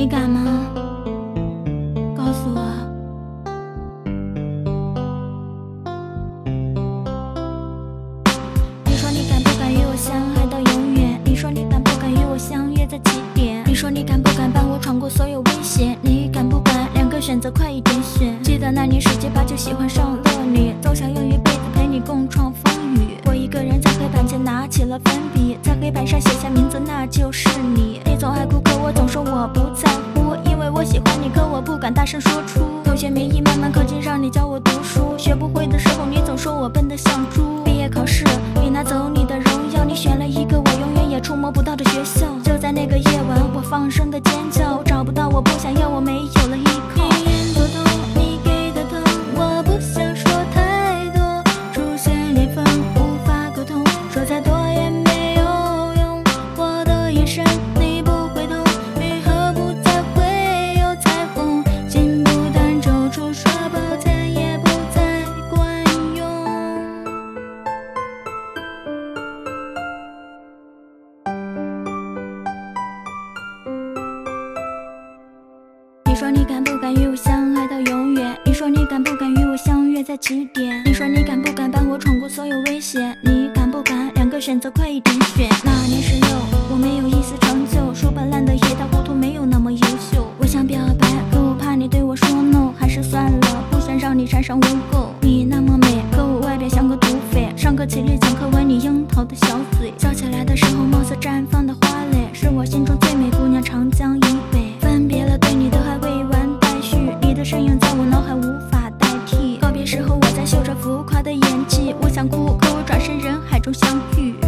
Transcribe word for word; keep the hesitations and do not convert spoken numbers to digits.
你敢吗？告诉我。你说你敢不敢与我相爱到永远？你说你敢不敢与我相约在起点？你说你敢不敢伴我闯过所有危险？你敢不敢两个选择快一点选？记得那年十七八就喜欢上了你，都想用一辈子陪你共创风雨。我一个人在黑板前拿起了粉笔，在黑板上写下名字，那就是你。你总爱哭，可我总说我不在乎，因为我喜欢你，可我不敢大声说出。同学名义慢慢靠近，让你教我读书，学不会的时候，你总说我笨得像猪。毕业考试，你拿走你的荣耀，你选了一个我永远也触摸不到的学校。就在那个夜晚，我放声的尖叫，找不到我不想要，我没有了依靠。语言不通，你给的痛，我不想说太多，出现裂缝，无法沟通，说再多也没有用。我的眼神你不会懂，愈合不再会有彩虹，心不断抽搐，说抱歉也不再管用。你说你敢不敢与我相爱到永远？你说你敢不敢与我相约在起点？你说你敢不敢伴我闯过所有危险？你敢不敢两个选择快一点选？那年十六，我没有一丝成就，书本烂得一塌糊涂，没有那么优秀。我想表白，可我怕你对我说 no， 还是算了，不想让你沾上污垢。你那么美，可我外表像个土匪。上课起立讲课文，你樱桃的小嘴，笑起来的时候貌似绽放的花蕾，是我心中最美姑娘，长江以北。分别了，对你的还未完待续，你的身影在我脑海无法代替。告别时候，我在秀着浮夸的演技，我想哭，可我转身人海中相遇。